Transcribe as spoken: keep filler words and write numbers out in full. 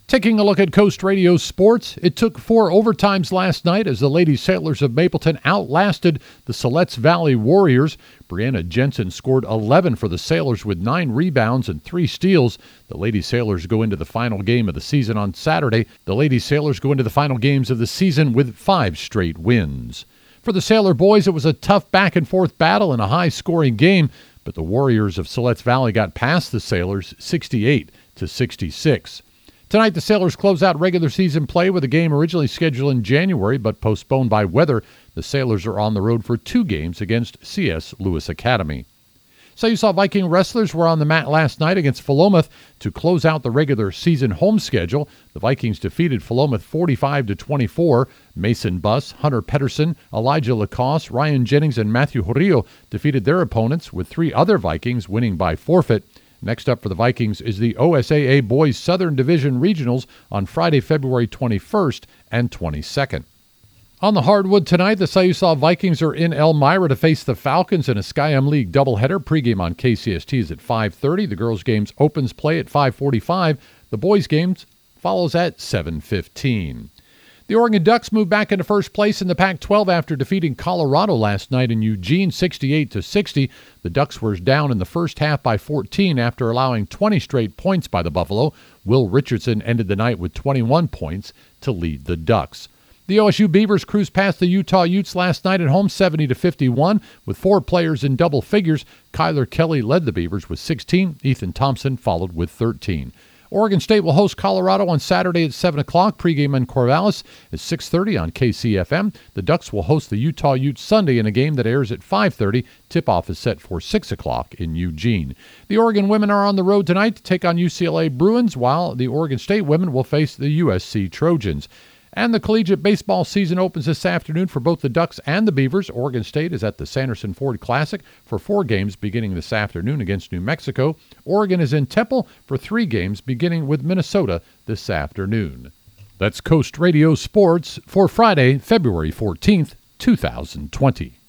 Taking a look at Coast Radio sports, it took four overtimes last night as the Lady Sailors of Mapleton outlasted the Siletz Valley Warriors. Brianna Jensen scored eleven for the Sailors with nine rebounds and three steals. The Lady Sailors go into the final game of the season on Saturday. The Lady Sailors go into the final games of the season with five straight wins. For the Sailor boys, it was a tough back-and-forth battle and a high-scoring game, but the Warriors of Siletz Valley got past the Sailors sixty-eight to sixty-six. Tonight, the Sailors close out regular season play with a game originally scheduled in January but postponed by weather. The Sailors are on the road for two games against C S Lewis Academy. Sayusaw Viking wrestlers were on the mat last night against Philomath to close out the regular season home schedule. The Vikings defeated Philomath forty-five to twenty-four. Mason Buss, Hunter Pedersen, Elijah Lacoste, Ryan Jennings, and Matthew Horillo defeated their opponents, with three other Vikings winning by forfeit. Next up for the Vikings is the O S A A Boys Southern Division Regionals on Friday, February twenty-first and twenty-second. On the hardwood tonight, the Sayusaw Vikings are in Elmira to face the Falcons in a Sky M League doubleheader. Pregame on K C S T is at five thirty. The girls' games opens play at five forty-five. The boys' games follows at seven fifteen. The Oregon Ducks moved back into first place in the Pac twelve after defeating Colorado last night in Eugene sixty-eight to sixty. The Ducks were down in the first half by fourteen after allowing twenty straight points by the Buffalo. Will Richardson ended the night with twenty-one points to lead the Ducks. The O S U Beavers cruised past the Utah Utes last night at home seventy to fifty-one with four players in double figures. Kyler Kelly led the Beavers with sixteen. Ethan Thompson followed with thirteen. Oregon State will host Colorado on Saturday at seven o'clock. Pregame in Corvallis at six thirty on K C F M. The Ducks will host the Utah Utes Sunday in a game that airs at five thirty. Tip-off is set for six o'clock in Eugene. The Oregon women are on the road tonight to take on U C L A Bruins, while the Oregon State women will face the U S C Trojans. And the collegiate baseball season opens this afternoon for both the Ducks and the Beavers. Oregon State is at the Sanderson Ford Classic for four games beginning this afternoon against New Mexico. Oregon is in Temple for three games beginning with Minnesota this afternoon. That's Coast Radio Sports for Friday, February fourteenth, two thousand twenty.